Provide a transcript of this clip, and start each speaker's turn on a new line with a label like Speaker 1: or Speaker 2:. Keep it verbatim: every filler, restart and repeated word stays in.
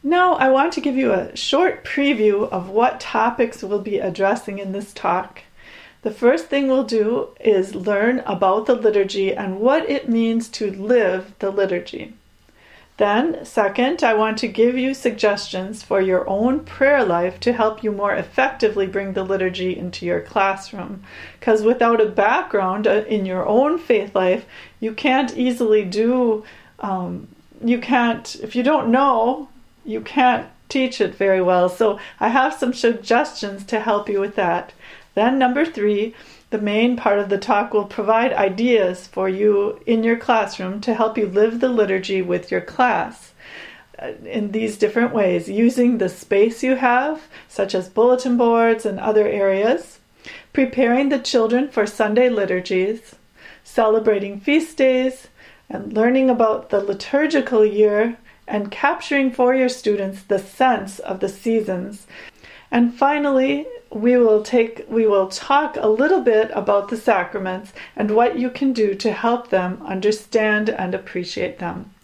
Speaker 1: Now I want to give you a short preview of what topics we'll be addressing in this talk. The first thing we'll do is learn about the liturgy and what it means to live the liturgy. Then, second, I want to give you suggestions for your own prayer life to help you more effectively bring the liturgy into your classroom. Because without a background in your own faith life, you can't easily do, um, you can't, if you don't know, you can't teach it very well. So I have some suggestions to help you with that. Then number three, the main part of the talk will provide ideas for you in your classroom to help you live the liturgy with your class in these different ways, using the space you have, such as bulletin boards and other areas, preparing the children for Sunday liturgies, celebrating feast days, and learning about the liturgical year, and capturing for your students the sense of the seasons. And finally, we will take we will talk a little bit about the sacraments and what you can do to help them understand and appreciate them.